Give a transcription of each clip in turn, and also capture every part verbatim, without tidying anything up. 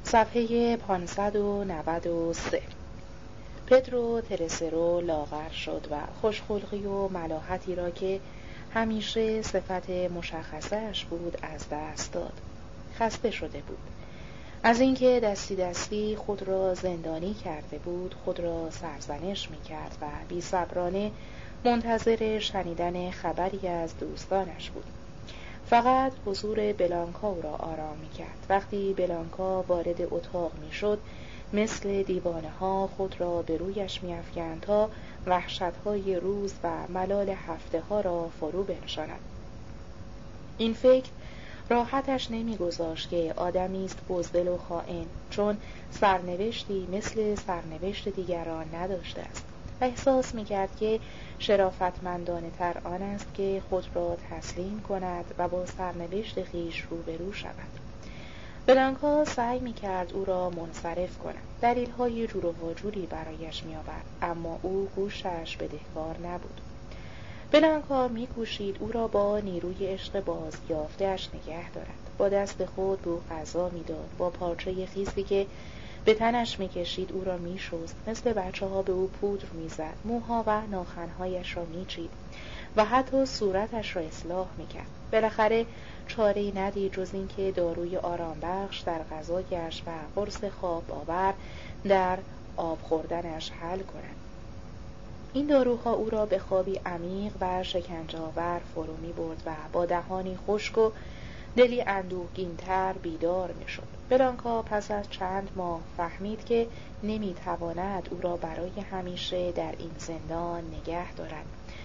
صفحه پانصد و نود و سه. پدرو ترسرو لاغر شد و خوشخلقی و ملاحتی را که همیشه صفت مشخصش بود از دست داد. خسته شده بود از اینکه دستی دستی خود را زندانی کرده بود. خود را سرزنش می کرد و بی صبرانه منتظر شنیدن خبری از دوستانش بود. فقط حضور بلانکا او را آرام می کرد. وقتی بلانکا وارد اتاق می شد مثل دیوانه ها خود را به رویش می افکند تا وحشت های روز و ملال هفته ها را فرو بنشاند. این فکر راحتش نمی گذاشت که آدمی است بزدل و خائن، چون سرنوشتی مثل سرنوشت دیگران نداشته است. احساس می کرد که شرافتمندانه تر آن است که خود را تسلیم کند و با سرنوشت خویش روبرو شود. بلانکا سعی می کرد او را منصرف کند. دلیل های جور و واجوری برایش می آورد، اما او گوشش بدهکار نبود. بلانکا می کوشید او را با نیروی عشق بازیافته‌اش نگه دارد. با دست خود به او غذا می داد. با پارچه خیسی که به تنش می کشید او را می شست. مثل بچه ها به او پودر می زد. موها و ناخنهایش را می چید و حتی صورتش را اصلاح می کرد. بالاخره چاره‌ای ندید جز این که داروی آرام بخش در غذایش و قرص خواب آور در آب خوردنش حل کند. این داروها او را به خوابی عمیق و شکنجه‌آور فرو می برد و با دهانی خشک و دلی اندوهگین‌تر بیدار می شد. بلانکا پس از چند ماه فهمید که نمی تواند او را برای همیشه در این زندان نگه دارد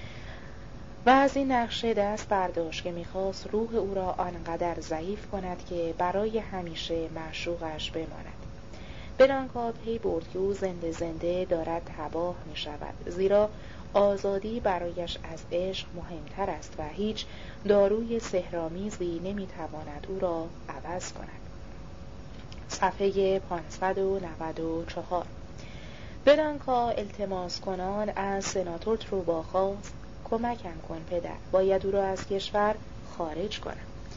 و از این نقشه دست برداشت که می‌خواست روح او را آنقدر ضعیف کند که برای همیشه معشوقش بماند. بلانکا پی برد که او زنده زنده دارد تباه می شود، زیرا آزادی برایش از عشق مهمتر است و هیچ داروی سحرآمیزی نمی تواند او را عوض کند. صفحه پانصد و نود و چهار. بلانکا التماس کنان از سناتور تروبا خواست کمکم کن پدر، باید او را از کشور خارج کنم.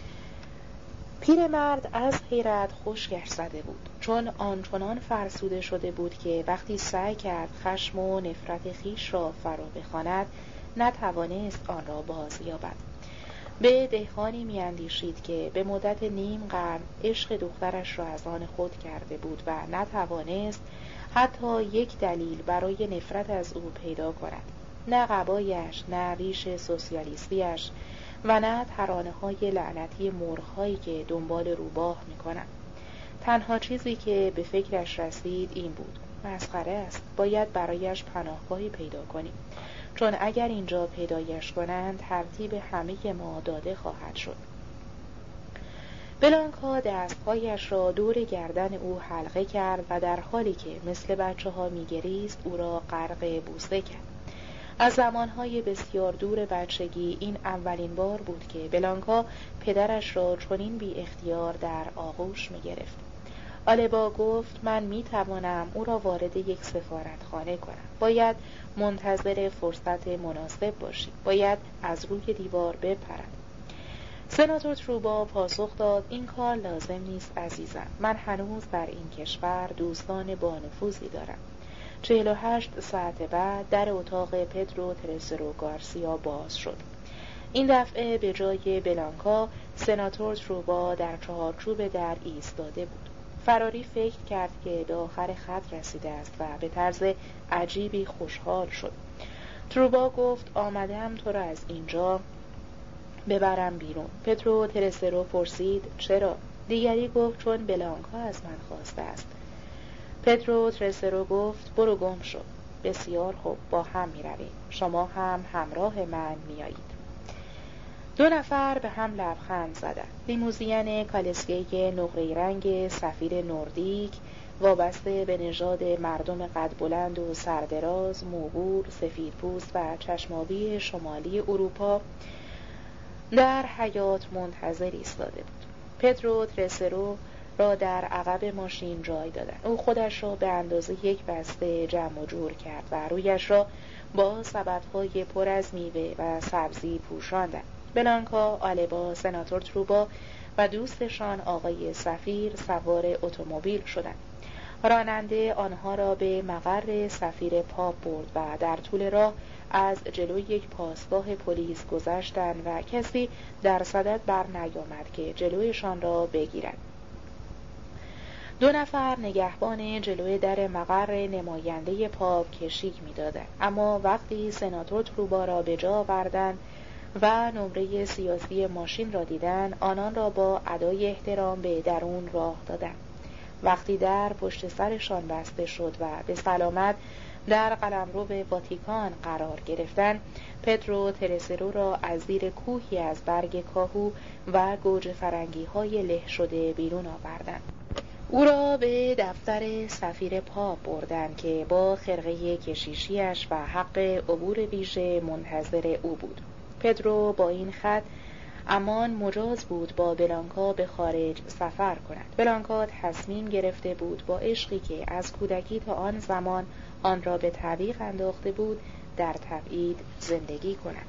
پیرمرد از حیرت خشکش زده بود، چون آنچنان فرسوده شده بود که وقتی سعی کرد خشم و نفرت خیش را فرا بخواند نتوانست آن را بازیابد. به دهقانی میاندیشید که به مدت نیم قرن عشق دخترش را از آن خود کرده بود و نتوانست حتی یک دلیل برای نفرت از او پیدا کند. نه قبایش، نه ریش سوسیالیستیش و نه ترانه های لعنتی مرغ‌هایی که دنبال روباه می‌کنند. تنها چیزی که به فکرش رسید این بود: مسخره است، باید برایش پناهگاهی پیدا کنیم، چون اگر اینجا پیدایش کنند ترتیب همه ما داده خواهد شد. بلانکا دستهایش را دور گردن او حلقه کرد و در حالی که مثل بچه ها می‌گریست او را غرق بوسه کرد. از زمانهای بسیار دور بچگی این اولین بار بود که بلانکا پدرش را چنین بی اختیار در آغوش می گرفت. آلبا گفت من می توانم او را وارد یک سفارتخانه کنم. باید منتظر فرصت مناسب باشی. باید از روی دیوار بپرم. سناتور تروبا پاسخ داد این کار لازم نیست عزیزم. من هنوز در این کشور دوستان بانفوذی دارم. چهل و هشت ساعت بعد در اتاق پدرو ترسرو گارسیا باز شد. این دفعه به جای بلانکا سناتور تروبا در چهارچوب در ایستاده بود. فراری فکر کرد که به آخر خط رسیده است و به طرز عجیبی خوشحال شد. تروبا گفت آمدم تو را از اینجا ببرم بیرون. پدرو ترسرو پرسید چرا؟ دیگری گفت چون بلانکا از من خواسته است. پدرو ترسرو گفت برو گم شو. بسیار خوب، با هم می رویم. شما هم همراه من می آیید. دو نفر به هم لبخند زدند. لیموزین کالسکه نقره رنگ سفید نوردیک وابسته به نژاد مردم قد بلند و سردراز، موبور، سفید پوست و چشمابی شمالی اروپا در حیاط منتظر ایستاده بود. پدرو ترسرو را در عقب ماشین جای دادند. او خودش را به اندازه یک بسته جمع و جور کرد و رویش را با سبدهای پر از میوه و سبزی پوشاندند. بلانکا، آلبا، سناتور تروبا و دوستشان آقای سفیر سوار اتومبیل شدند. راننده آنها را به مقر سفیر پاپ برد و در طول راه از جلوی یک پاسگاه پلیس گذشتند و کسی در صدد بر نیامد که جلویشان را بگیرد. دو نفر نگهبان جلوی در مقر نماینده پاپ کشیک می‌دادند، اما وقتی سناتور تروبا را به جا آوردند و نمره سیاسی ماشین را دیدند، آنان را با ادای احترام به درون راه دادند. وقتی در پشت سرشان بسته شد و به سلامت در قلمرو واتیکان قرار گرفتند، پدرو ترسرو را از زیر کوهی از برگ کاهو و گوجه فرنگی های له شده بیرون آوردند. او را به دفتر سفیر پاپ بردند که با خرقه کشیشیش و حق عبور ویژه منتظر او بود. پدرو با این خط امان مجاز بود با بلانکا به خارج سفر کند. بلانکا تصمیم گرفته بود با عشقی که از کودکی تا آن زمان آن را به تعویق انداخته بود در تبعید زندگی کند.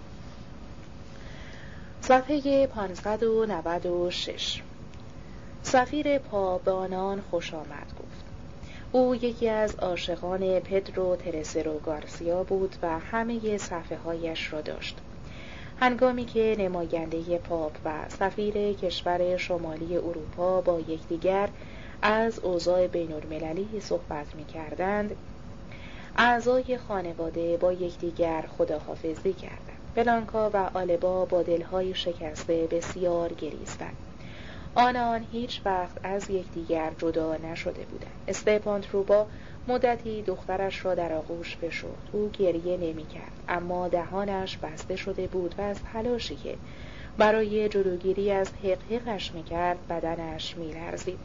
صفحه پانصد و نود و شش. سفیر پاپ به آنان خوش آمد گفت. او یکی از عاشقان پدرو ترسرو گارسیا بود و همه صفحه هایش را داشت. هنگامی که نماینده پاپ و سفیر کشور شمالی اروپا با یکدیگر از اوضاع بین المللی صحبت می کردند، اعضای خانواده با یکدیگر خداحافظی کردند. بلانکا و آلبا با دلهای شکسته بسیار گریستند. آنان هیچ وقت از یکدیگر جدا نشده بودند. استپان تروبا مدتی دخترش را در آغوش فشرد. او گریه نمی کرد، اما دهانش بسته شده بود و از تلاشی که برای جلوگیری از حقحقش می کرد بدنش می لرزید.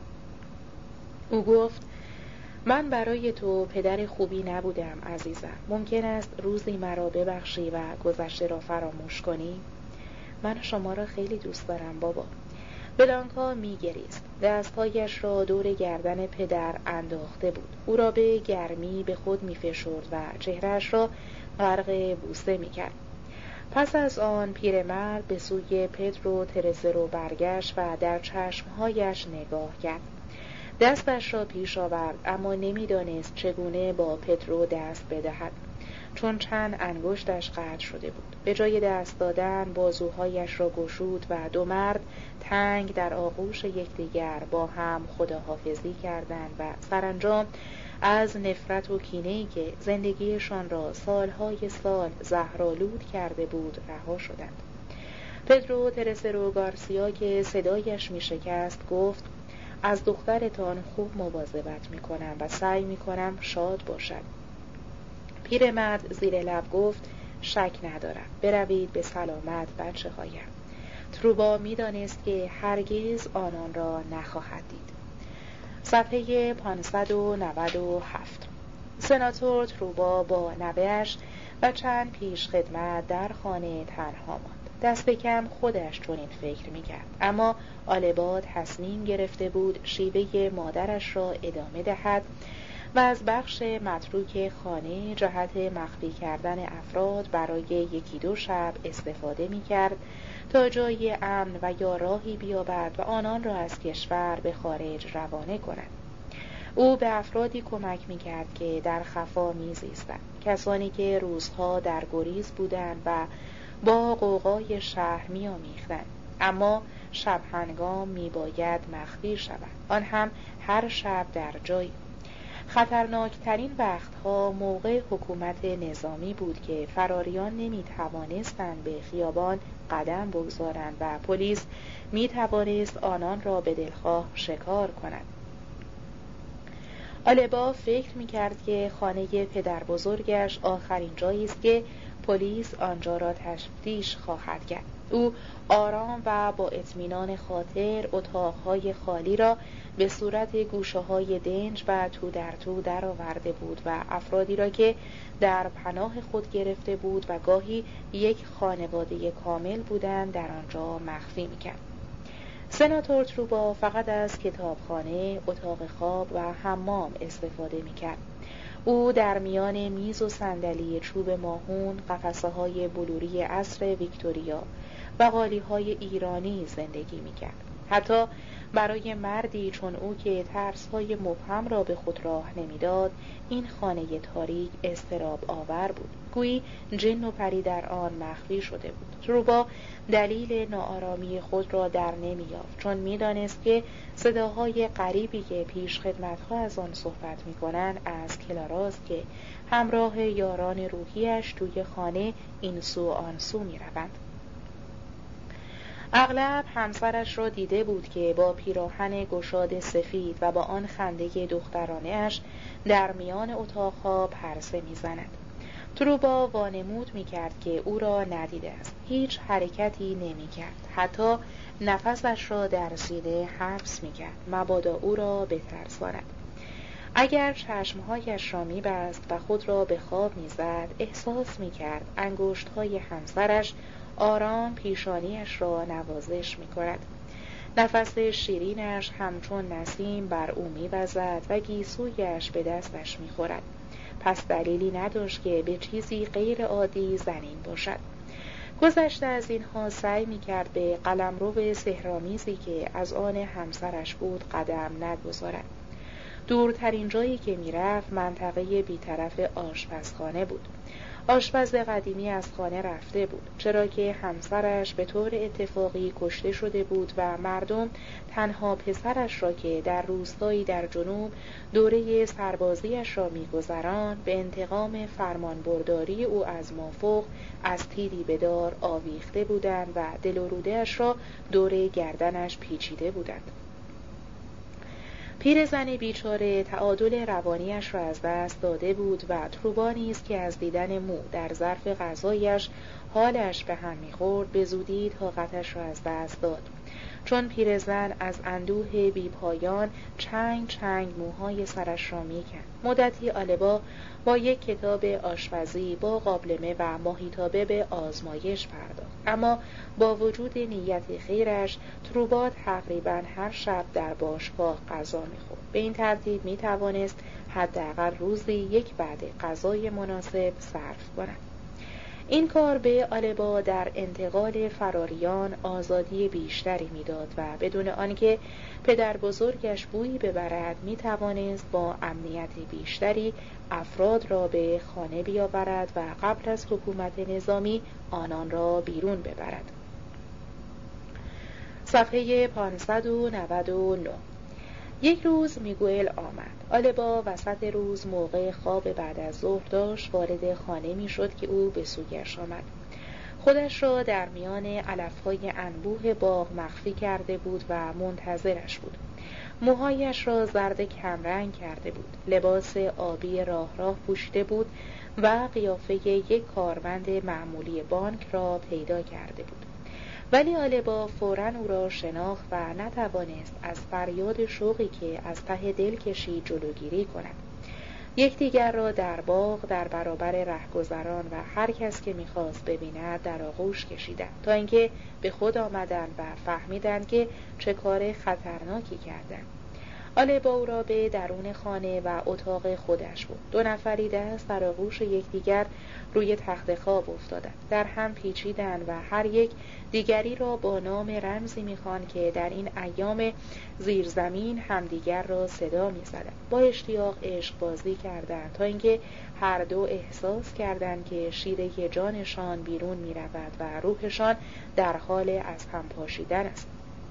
او گفت: من برای تو پدر خوبی نبودم عزیزم. ممکن است روزی مرا ببخشی و گذشته را فراموش کنی؟ من شما را خیلی دوست دارم بابا. بلانکا می گریست. دستهایش را دور گردن پدر انداخته بود. او را به گرمی به خود می فشرد و چهرهش را غرق بوسه می کرد. پس از آن پیرمرد به سوی پدرو ترسرو برگشت و در چشمهایش نگاه کرد. دستش را پیش آورد، اما نمی دانست چگونه با پدرو دست بدهد، چون چند انگشتش قطع شده بود. به جای دست دادن بازوهایش را گشود و دو مرد تنگ در آغوش یکدیگر با هم خداحافظی کردند و سرانجام از نفرت و کینه‌ای که زندگیشان را سالهای سال زهرآلود کرده بود رها شدند. پدرو ترسرو گارسیا که صدایش می شکست گفت: از دخترتان خوب مواظبت می کنم و سعی می کنم شاد باشد. پیرمرد زیر لب گفت: شک ندارم. بروید به سلامت بچه هایم. تروبا می دانست که هرگز آنان را نخواهد دید. صفحه پانصد و نود و هفت. سناتور تروبا با نوه‌اش و چند پیش خدمت در خانه تنها ماند. دست کم خودش چنین فکر می کرد، اما آلبا تصمیم گرفته بود شیوه مادرش را ادامه دهد و از بخش متروک خانه جهت مخفی کردن افراد برای یکی دو شب استفاده می کرد تا جای امن و یا راهی بیابد و آنان را از کشور به خارج روانه کند. او به افرادی کمک می کرد که در خفا می زیستند، کسانی که روزها در گریز بودند و با غوغای شهر می آمیختند، اما شب هنگام می باید مخفی شوند، آن هم هر شب در جایی. خطرناکترین وقتها موقع حکومت نظامی بود که فراریان نمی توانستند به خیابان قدم بگذارند و پلیس می توانست آنان را به دلخواه شکار کند. آلبا فکر می کرد که خانه پدر بزرگش آخرین جایی است که پلیس آنجا را تفتیش خواهد کرد. او آرام و با اطمینان خاطر اتاقهای خالی را به صورت گوشه‌های دنج و تو در تو در آورده بود و افرادی را که در پناه خود گرفته بود و گاهی یک خانواده کامل بودند در آنجا مخفی می‌کرد. سناتور تروبا فقط از کتابخانه، اتاق خواب و حمام استفاده می‌کرد. او در میان میز و صندلی چوب ماهون، قفسه‌های بلوری عصر ویکتوریا و قالی‌های ایرانی زندگی می‌کرد. حتی برای مردی چون او که ترس‌های مبهم را به خود راه نمیداد، این خانه تاریک اضطراب آور بود. گویی جن و پری در آن مخفی شده بود. تروبا دلیل ناآرامی خود را در نمی‌یافت، چون می‌دانست که صداهای غریبی که پیش خدمت‌ها از آن صحبت می‌کنند از کلاراست که همراه یاران روحیش توی خانه این سو آن سو می‌روند. اغلب همسرش را دیده بود که با پیراهن گشاد سفید و با آن خنده دخترانه‌اش در میان اتاقها پرسه می‌زند. تروبا وانمود می‌کرد که او را ندیده است. هیچ حرکتی نمی‌کرد. حتی نفسش را در سینه حبس می‌کرد مبادا او را بترساند. اگر چشمهایش را می‌بست و خود را به خواب می‌زد، احساس می‌کرد انگشت‌های همسرش آرام پیشانیش را نوازش می‌کند. نفس شیرینش همچون نسیم بر او می‌وزد و گیسویش به دستش می‌خورد. پس دلیلی نداشت که به چیزی غیر عادی زنین باشد. گذشته از اینها سعی می‌کرد به قلمرو سحرآمیزی که از آن همسرش بود قدم نگذارد. دورترین جایی که می‌رفت منطقه بی‌طرف آشپزخانه بود. آشپز قدیمی از خانه رفته بود، چرا که همسرش به طور اتفاقی کشته شده بود و مردم تنها پسرش را که در روستایی در جنوب دوره سربازیش را می‌گذراند به انتقام فرمانبرداری او از مافوق از تیری به دار آویخته بودند و دل و روده‌اش را دور گردنش پیچیده بودند. پیرزن بیچاره تعادل روانیش را از دست داده بود و تروبا نیز که از دیدن مو در ظرف غذایش حالش به هم می‌خورد به زودی طاقتش را از دست داد، چون پیرزن از اندوه بی پایان چنگ چنگ موهای سرش را می‌کند. مدتی آلبا با یک کتاب آشپزی با قابلمه و ماهیتابه به آزمایش پرداخت، اما با وجود نیت خیرش تروبا تقریباً هر شب در باشگاه غذا می‌خورد. به این ترتیب می‌توانست حداقل روزی یک وعده غذای مناسب صرف کند. این کار به آلبا در انتقال فراریان آزادی بیشتری میداد و بدون آنکه پدر بزرگش بویی ببرد میتوانست با امنیت بیشتری افراد را به خانه بیاورد و قبل از حکومت نظامی آنان را بیرون ببرد. صفحه پانصد و نود و نه. یک روز میگوئل آمد. آلبا وسط روز موقع خواب بعد از ظهر داشت وارد خانه میشد که او به سویش آمد. خودش را در میان علفهای انبوه باغ مخفی کرده بود و منتظرش بود. موهایش را زرد کمرنگ کرده بود. لباس آبی راه راه پوشیده بود و قیافه یک کارمند معمولی بانک را پیدا کرده بود. ولی آلبا فوراً او را شناخت و نتوانست از فریاد شوقی که از ته دل کشید جلوگیری کند. یکدیگر را در باغ در برابر رهگذران و هر کس که می‌خواست ببیند در آغوش کشیدند تا اینکه به خود آمدند و فهمیدند که چه کار خطرناکی کردند. آلبا او را به درون خانه و اتاق خودش بود. دو نفری دست در آغوش یکدیگر روی تخت خواب افتادند، در هم پیچیدند و هر یک دیگری را با نام رمزی می‌خواند که در این ایام زیرزمین همدیگر را صدا می‌زدند. با اشتیاق عشق بازی کردند تا اینکه هر دو احساس کردند که شیره جانشان بیرون می‌رود و روحشان در حال از هم پاشیدن است.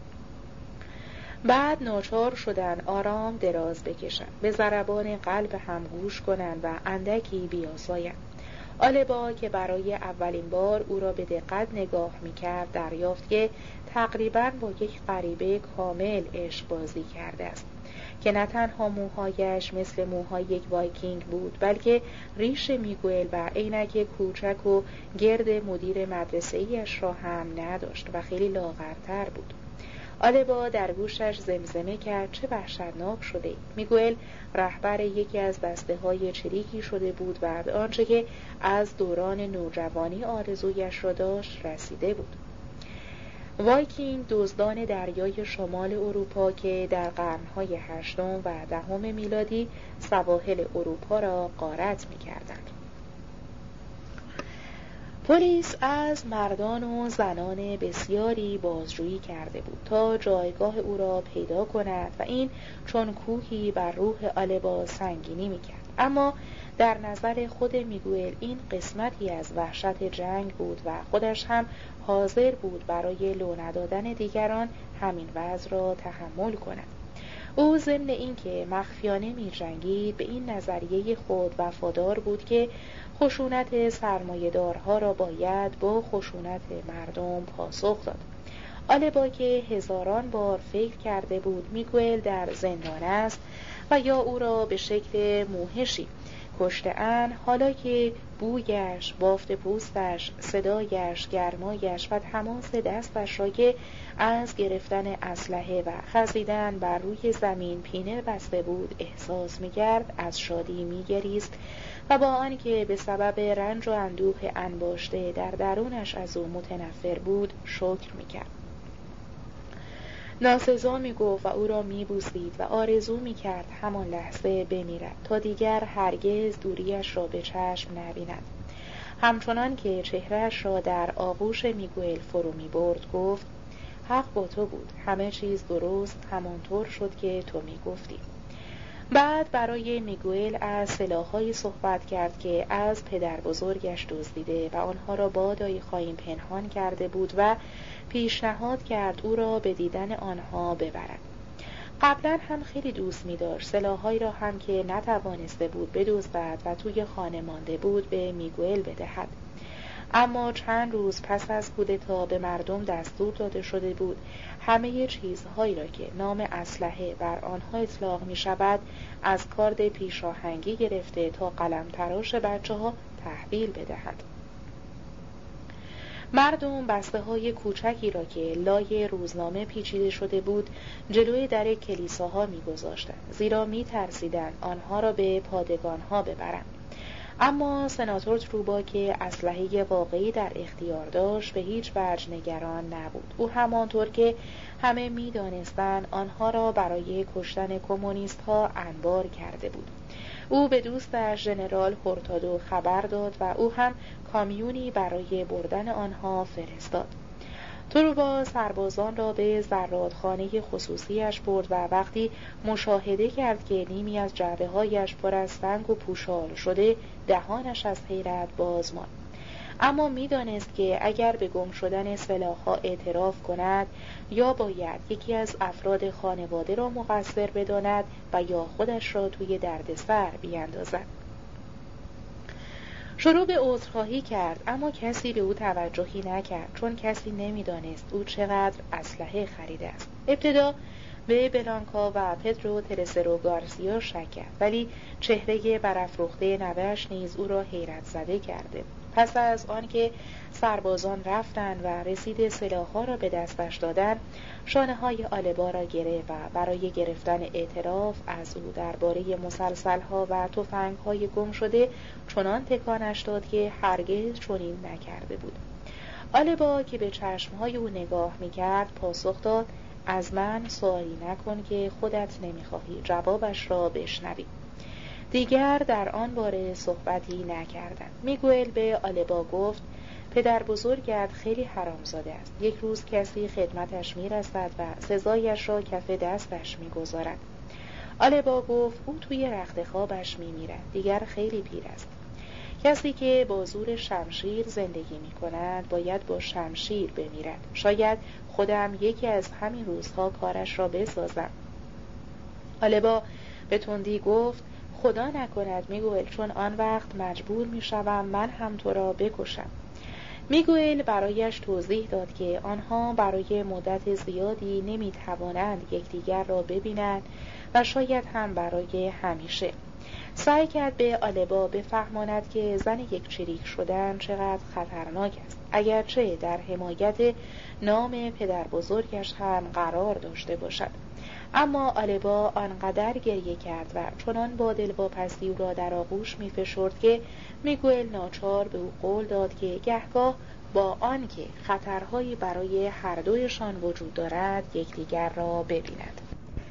بعد ناچار شدن آرام دراز بکشند، به ضربان قلب هم گوش کنند و اندکی بیاسایند. آلبا که برای اولین بار او را به دقت نگاه می‌کرد دریافت که تقریباً با یک غریبه کامل عشق بازی کرده است که نه تنها موهایش مثل موهای یک وایکینگ بود، بلکه ریش میگوئل و عینک کوچک و گرد مدیر مدرسه‌ایش را هم نداشت و خیلی لاغرتر بود. آلبا در گوشش زمزمه کرد چه وحشتناک شده ای. میگوئل رهبر یکی از دسته های چریکی شده بود و به آنچه که از دوران نوجوانی آرزویش را داشت رسیده بود. وایکینگ دزدان دریای شمال اروپا که در قرنهای هشتم و دهم میلادی سواحل اروپا را غارت می‌کردند. پلیس از مردان و زنان بسیاری بازجویی کرده بود تا جایگاه او را پیدا کند و این چون کوهی بر روح آلبا سنگینی میکرد. اما در نظر خود میگوئل این قسمتی از وحشت جنگ بود و خودش هم حاضر بود برای لو ندادن دیگران همین وضع را تحمل کند. او ضمن اینکه مخفیانه می جنگید به این نظریه خود وفادار بود که خشونت سرمایه‌دارها را باید با خشونت مردم پاسخ داد. آلبا که هزاران بار فکر کرده بود میگوئل در زندان است و یا او را به شکل موحشی کشته‌اند، حالا که بویش، بافت پوستش، صدایش، گرمایش و تماس دستش را که از گرفتن اسلحه و خزیدن بر روی زمین پینه بسته بود احساس می‌کرد، از شادی می‌گریست و با آنکه به سبب رنج و اندوه انباشته در درونش از او متنفر بود شکر می‌کرد. ناسزا می گفت و او را می بوسید و آرزو می کرد همان لحظه بمیرد تا دیگر هرگز دوریش را به چشم نبیند. همچنان که چهرهش را در آغوش میگوئل فرو می برد گفت: حق با تو بود، همه چیز درست همانطور شد که تو می گفتی. بعد برای میگوئل از سلاح‌هایی صحبت کرد که از پدر بزرگش دزدیده و آنها را با دایی خواهیم پنهان کرده بود و پیشنهاد کرد او را به دیدن آنها ببرد. قبلا هم خیلی دوست می داشت سلاح‌هایی را هم که نتوانسته بود بدزدد و توی خانه مانده بود به میگوئل بدهد. اما چند روز پس از کودتا به مردم دستور داده شده بود همه چیزهایی را که نام اسلحه بر آنها اطلاق می شود از کارد پیشاهنگی گرفته تا قلم تراش بچه ها تحویل بدهند. مردم بسته های کوچکی را که لای روزنامه پیچیده شده بود جلوی در کلیساها می گذاشتند، زیرا می ترسیدند آنها را به پادگانها ببرند. اما سناتور تروبا که اسلحه واقعی در اختیار داشت به هیچ وجه نگران نبود. او همانطور که همه می دانستند آنها را برای کشتن کمونیست ها انبار کرده بود. او به دوستش ژنرال هورتادو خبر داد و او هم کامیونی برای بردن آنها فرستاد. تروبا سربازان را به زرادخانه خصوصیش برد و وقتی مشاهده کرد که نیمی از جعبه هایش پر از سنگ و پوشال شده دهانش از حیرت باز ماند. اما می دانست که اگر به گم شدن سلاح‌ها اعتراف کند یا باید یکی از افراد خانواده را مقصر بداند و یا خودش را توی دردسر بیاندازد. شروع به عذرخواهی کرد اما کسی به او توجهی نکرد، چون کسی نمی‌دانست او چقدر اسلحه خریده است. ابتدا به بلانکا و پدرو ترسرو گارسیا شک کرد، ولی چهره برافروخته نوه‌اش نیز او را حیرت زده کرده. پس از آنکه سربازان رفتند و رسید سلاح‌ها را به دستش دادند، شانه‌های آلبا را گرفت و برای گرفتن اعتراف از او درباره مسلسل‌ها و تفنگ‌های گم شده چنان تکانش داد که هرگز چنین نکرده بود. آلبا که به چشم‌های او نگاه می‌کرد پاسخ داد: از من سوالی نکن که خودت نمی‌خواهی جوابش را بشنوی. دیگر در آن باره صحبتی نکردند. میگوئل به آلبا گفت: پدر بزرگت خیلی حرامزاده است. یک روز کسی خدمتش میرسد و سزایش را کف دستش میگذارد. آلبا گفت: او توی رخت خوابش میمیرد، دیگر خیلی پیر است. کسی که با زور شمشیر زندگی میکند باید با شمشیر بمیرد. شاید خودم یکی از همین روزها کارش را بسازم. آلبا به تندی گفت: خدا نکند میگوئل، چون آن وقت مجبور میشوم من هم تو را بکشم. میگوئل برایش توضیح داد که آنها برای مدت زیادی نمیتوانند یکدیگر را ببینند و شاید هم برای همیشه. سعی کرد به آلبا بفهماند که زن یک چریک شدن چقدر خطرناک است، اگرچه در حمایت نام پدر بزرگش هم قرار داشته باشد. اما آلبا آنقدر گریه کرد و چنان با دلواپسی او را در آغوش می فشرد که میگوئل ناچار به او قول داد که گهگاه با آنکه خطرهایی برای هر دویشان وجود دارد یکدیگر را ببیند.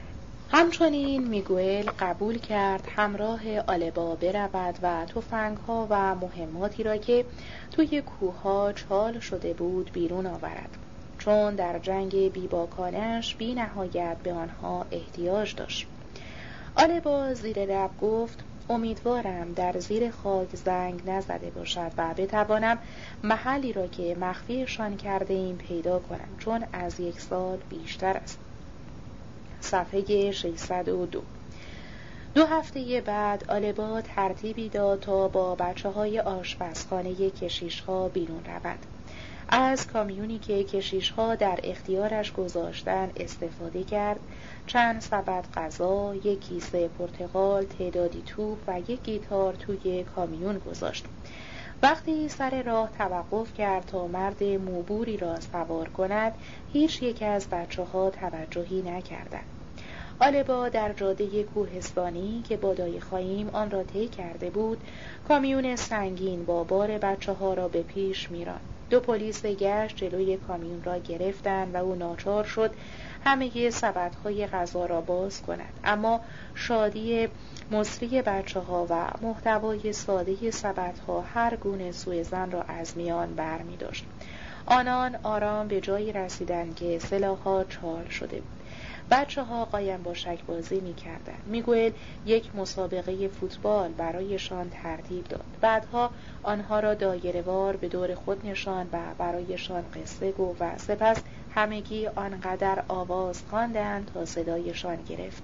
همچنین میگوئل قبول کرد همراه آلبا برود و تفنگ‌ها و مهماتی را که توی کوه‌ها چال شده بود بیرون آورد، چون در جنگ بیباکانش بی نهایت به آنها احتیاج داشت. آلبا زیر لب گفت امیدوارم در زیر خاک زنگ نزده باشد و بتوانم محلی را که مخفیشان کرده ایم پیدا کنم، چون از یک سال بیشتر است. صفحه ششصد و دو. دو هفته بعد آلبا ترتیبی داد تا با بچه های آشپزخانه کشیش‌ها بیرون روند. از کامیونی که کشیش‌ها در اختیارش گذاشتن استفاده کرد، چند سبد غذا، یک کیسه پرتقال، تعدادی توپ و یک گیتار توی کامیون گذاشت. وقتی سر راه توقف کرد تا مرد موبوری را سوار کند، هیچ یک از بچه ها توجهی نکردند. آلبا در جاده کوهستانی که بادای خاییم آن را طی کرده بود، کامیون سنگین با بار بچه ها را به پیش می‌راند. دو پلیس گشت جلوی کامیون را گرفتند و او ناچار شد همه سبدهای غذا را باز کند، اما شادی مصری بچه ها و محتوای ساده سبدها هر گونه سوءظن را از میان بر می داشت. آنان آرام به جایی رسیدند که سلاح‌ها چال شده بود. بچه ها قایم باشک بازی می کردن. میگوئل یک مسابقه فوتبال برایشان ترتیب داد. بعدها آنها را دایره‌وار به دور خود نشاند و برایشان قصه گفت و سپس همگی آنقدر آواز خواندند تا صدایشان گرفت.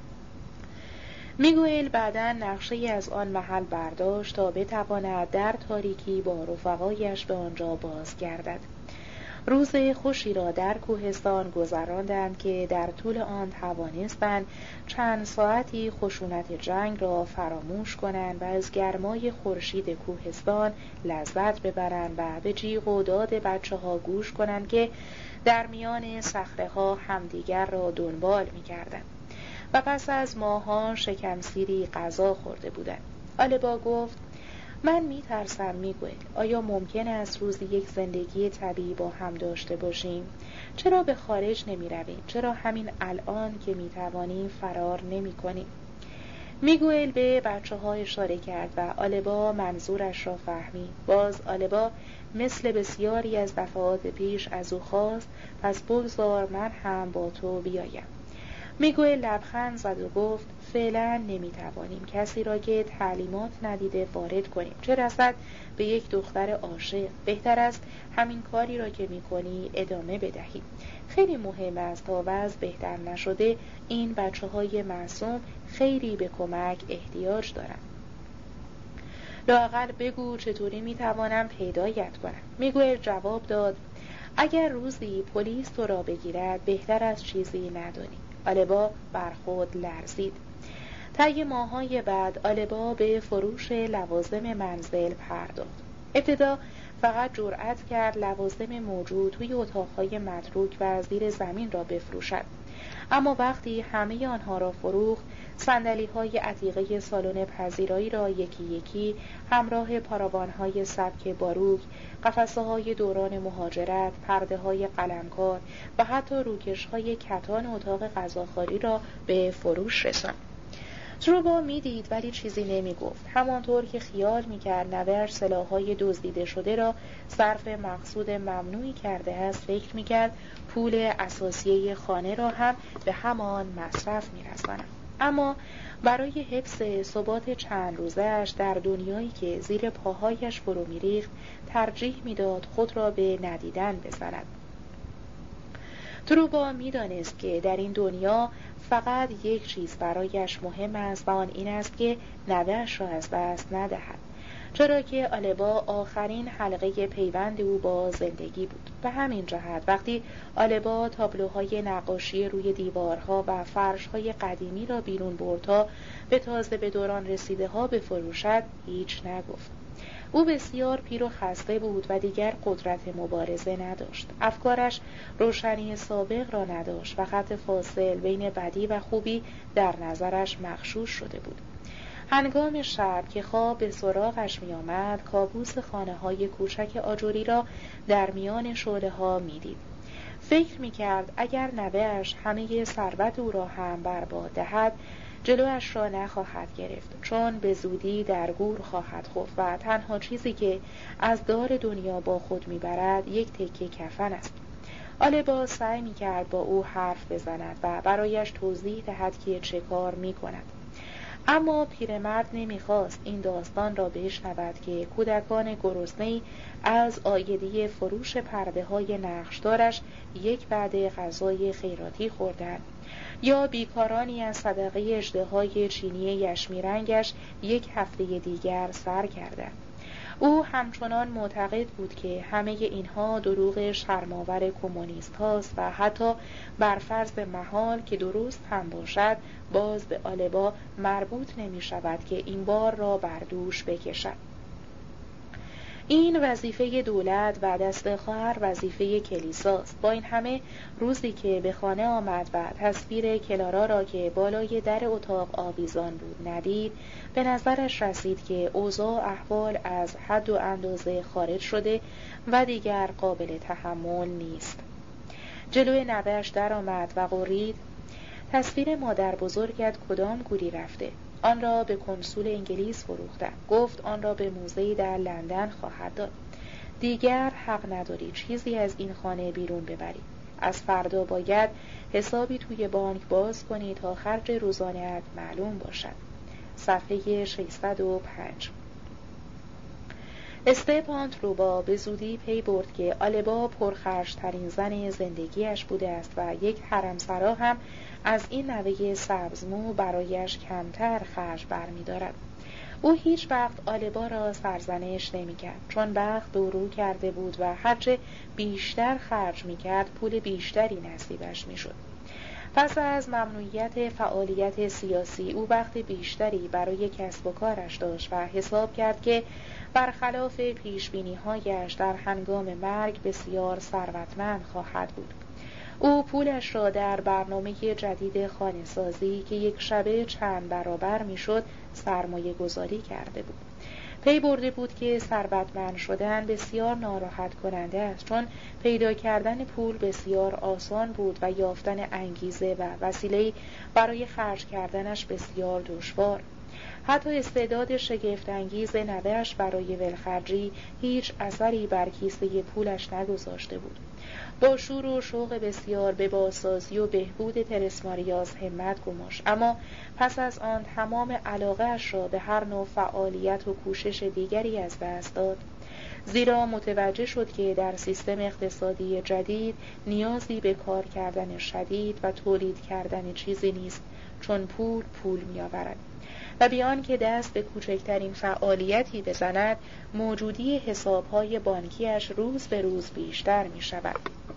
میگوئل بعداً نقشه‌ای از آن محل برداشت تا بتواند در تاریکی با رفقایش به آنجا بازگردد. روز خوشی را در کوهستان گذراندند که در طول آن توانستند چند ساعتی خشونت جنگ را فراموش کنند و از گرمای خورشید کوهستان لذت ببرند و به جیغ و داد بچه ها گوش کنند که در میان صخره ها همدیگر را دنبال می کردند و پس از ماهان شکمسیری غذا خورده بودند. آلبا گفت من می ترسم میگوئل، آیا ممکن است روزی یک زندگی طبیعی با هم داشته باشیم؟ چرا به خارج نمی رویم؟ چرا همین الان که می توانیم فرار نمی کنیم؟ میگوئل به بچه ها اشاره کرد و آلبا منظورش را فهمید. باز آلبا مثل بسیاری از دفعات پیش از او خواست پس بگذار من هم با تو بیایم. میگوئل لبخند زد و گفت فعلا نمیتوانیم کسی را که تعلیمات ندیده وارد کنیم، چه رسد به یک دختر عاشق. بهتر است همین کاری را که میکنی ادامه بدهی. خیلی مهم است تا وضع بهتر نشده این بچه های معصوم خیلی به کمک احتیاج دارند. لااقل بگو چطوری میتوانم پیدایت کنم. میگوئل جواب داد اگر روزی پلیس تو را بگیرد بهتر از چیزی ندانی. آلبا بر خود لرزید. طی ماه‌های بعد آلبا به فروش لوازم منزل پرداخت. ابتدا فقط جرأت کرد لوازم موجود توی اتاق‌های متروک و زیر زمین را بفروشد، اما وقتی همه آنها را فروخت، صندلی‌های عتیقه سالن پذیرایی را یکی یکی همراه پاراوان‌های سبک باروک، قفسه‌های دوران مهاجرت، پرده‌های قلمکار و حتی روکش‌های کتان اتاق غذاخوری را به فروش رساند. تروبا میدید ولی چیزی نمی گفت. همانطور که خیال می کرد نوه‌اش سلاح‌های دزدیده شده را صرف مقصود ممنوعی کرده است، فکر می کرد پول اساسیه خانه را هم به همان مصرف می رساند. اما برای حفظ ثبات چند روزه‌اش در دنیایی که زیر پاهایش فرو می ریخت ترجیح می داد خود را به ندیدن بزند. تروبا می دانست که در این دنیا فقط یک چیز برایش مهم است و آن این است که نوه‌اش را از دست ندهد، چرا که آلبا آخرین حلقه پیوند او با زندگی بود. به همین جهت وقتی آلبا تابلوهای نقاشی روی دیوارها و فرش‌های قدیمی را بیرون برد تا به تازه به دوران رسیده ها بفروشد، هیچ نگفت. او بسیار پیر و خسته بود و دیگر قدرت مبارزه نداشت. افکارش روشنی سابق را نداشت و خط فاصل بین بدی و خوبی در نظرش مغشوش شده بود. هنگام شب که خواب به سراغش می آمد، کابوس خانه های کوچک آجوری را در میان شعله ها می دید. فکر می‌کرد اگر نوه‌اش همه ثروت او را هم برباد دهد جلویش را نخواهد گرفت، چون به زودی در گور خواهد خفت و تنها چیزی که از دار دنیا با خود میبرد یک تکه کفن است. آلبا سعی می‌کرد با او حرف بزند و برایش توضیح دهد که چه کار می‌کند، اما پیرمرد نمی‌خواست این داستان را بشنود که کودکان گرسنه‌ای از عایدی فروش پرده‌های نقشدارش یک وعده غذای خیراتی خوردند، یا بیکارانی از صدقه اژدهای چینی یشمیرنگش یک هفته دیگر سر کردند. او همچنان معتقد بود که همه اینها دروغ شرم‌آور کمونیست هاست و حتی بر فرض محال که درست هم باشد باز به آلبا مربوط نمی شود که این بار را بر دوش بکشد. این وظیفه دولت و دست خواهر وظیفه کلیساست. با این همه روزی که به خانه آمد و تصویر کلارا را که بالای در اتاق آویزان بود ندید، به نظرش رسید که اوضاع احوال از حد و اندازه خارج شده و دیگر قابل تحمل نیست. جلوی نوه‌اش در آمد و غرید: تصویر مادر بزرگت کدام گوری رفته؟ آن را به کنسول انگلیس فروختم. گفت آن را به موزه‌ای در لندن خواهد داد. دیگر حق نداری چیزی از این خانه بیرون ببری. از فردا باید حسابی توی بانک باز کنی تا خرج روزانه‌ات معلوم باشد. صفحه ششصد و پنج. استپان تروبا به زودی پی برد که آلبا پرخرج‌ترین زن زندگیش بوده است و یک حرمسرا هم از این نوه سبزمو برایش کمتر خرج برمی‌دارد. او هیچ وقت آلبا را سرزنش نمی‌کرد، چون بخت دورو کرده بود و هرچه بیشتر خرج می‌کرد پول بیشتری نصیبش می‌شد. پس از ممنوعیت فعالیت سیاسی او وقت بیشتری برای کسب و کارش داشت و حساب کرد که برخلاف پیشبینی‌هایش در هنگام مرگ بسیار ثروتمند خواهد بود. او پولش را در برنامه جدید خانه‌سازی که یک شبه چند برابر میشد سرمایه گذاری کرده بود. پی برده بود که ثروتمند شدن بسیار ناراحت کننده است، چون پیدا کردن پول بسیار آسان بود و یافتن انگیزه و وسیله‌ای برای خرج کردنش بسیار دشوار. حتی استعداد شگفت‌انگیز نوه‌اش برای ولخرجی هیچ اثری بر کیسه پولش نگذاشته بود. با شور و شوق بسیار به بازسازی و بهبود ترسماریاس همت گماشت، اما پس از آن تمام علاقه‌اش را به هر نوع فعالیت و کوشش دیگری از دست داد، زیرا متوجه شد که در سیستم اقتصادی جدید نیازی به کار کردن شدید و تولید کردن چیزی نیست، چون پول پول می‌آورد و بیان که دست به کوچکترین فعالیتی بزند موجودی حسابهای بانکیش روز به روز بیشتر می شود.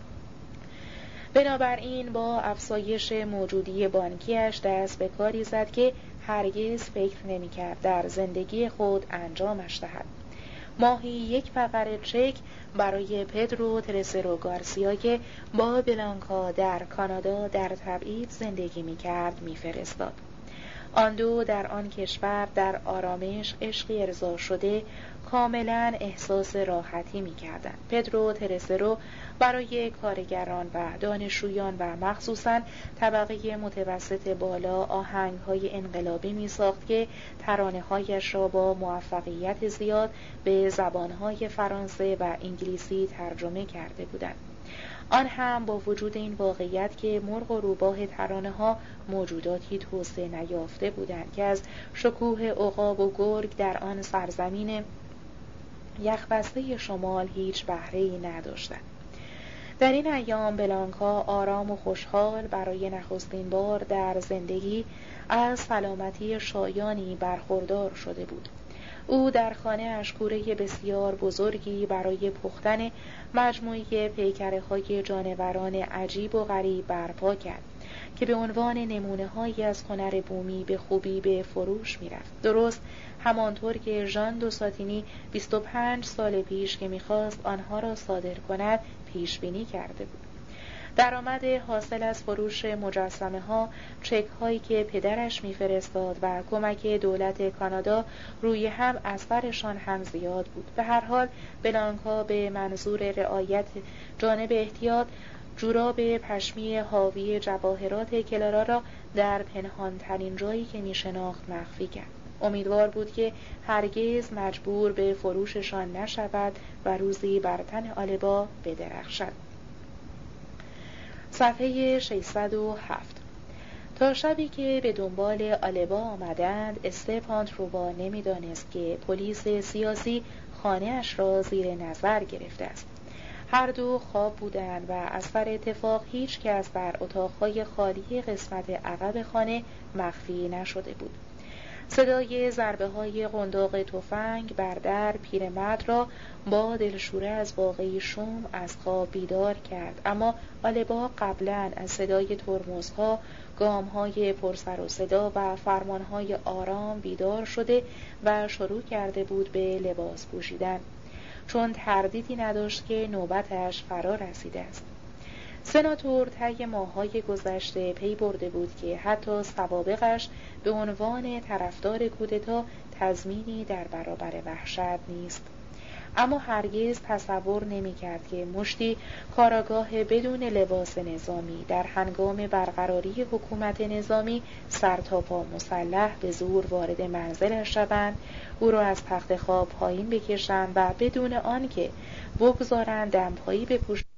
بنابراین با افزایش موجودی بانکیش دست به کاری زد که هرگز فکر نمی کرد در زندگی خود انجامش دهد. ماهی یک فقره چک برای پدرو ترسرو گارسیا که با بلانکا در کانادا در تبعید زندگی می کرد می فرستاد. آن دو در آن کشور در آرامش عشقی ارضا شده کاملا احساس راحتی می کردند. پدرو ترسرو برای کارگران و دانشجویان و مخصوصاً طبقه متوسط بالا آهنگ‌های انقلابی می ساخت که ترانه‌هایش را با موفقیت زیاد به زبان‌های فرانسه و انگلیسی ترجمه کرده بودند. آن هم با وجود این واقعیت که مرغ و روباه ترانه ها موجوداتی توسعه نیافته بودند که از شکوه عقاب و گرگ در آن سرزمین یخبسته شمال هیچ بهره‌ای نداشتند. در این ایام بلانکا آرام و خوشحال برای نخستین بار در زندگی از سلامتی شایانی برخوردار شده بود. او در خانه اشکوره بسیار بزرگی برای پختن مجموعه پیکره‌های جانوران عجیب و غریب برپا کرد که به عنوان نمونه‌هایی از هنر بومی به خوبی به فروش می‌رفت. درست همانطور که ژان دو ساتینی بیست و پنج سال پیش که می‌خواست آنها را صادر کند پیش بینی کرده بود. درآمد حاصل از فروش مجسمه ها، چک هایی که پدرش میفرستاد و کمک دولت کانادا روی هم اثرشان هم زیاد بود. به هر حال بلانکا به منظور رعایت جانب احتیاط جوراب پشمی حاوی جواهرات کلارا را در پنهانترین جایی که می شناخت مخفی کرد. امیدوار بود که هرگز مجبور به فروششان نشود و روزی بر تن آلبا بدرخشد. صفحه ششصد و هفت. تا شبی که به دنبال آلبا آمدند، استپان تروبا نمی‌دانست که پلیس سیاسی خانه‌اش را زیر نظر گرفته است. هر دو خواب بودند و از سر اتفاق هیچ کس در اتاقهای خالی قسمت عقب خانه مخفی نشده بود. صدای ضربه های قنداق تفنگ بر در پیرمرد را با دلشوره از واقعی شوم از خواب بیدار کرد، اما آلبا قبلا از صدای ترمزها، گامهای پرسر و صدا و فرمانهای آرام بیدار شده و شروع کرده بود به لباس پوشیدن، چون تردیدی نداشت که نوبتش فرا رسیده است. سناتور طی ماه‌های گذشته پی برده بود که حتی سوابقش به عنوان طرفدار کودتا تضمینی در برابر وحشت نیست، اما هرگز تصور نمی‌کرد که مشتی کاراگاه بدون لباس نظامی در هنگام برقراری حکومت نظامی سرتاپا مسلح به زور وارد منزلش شوند، او را از تخت خواب پایین بکشند و بدون آنکه بگذارند دمپایی بپوشند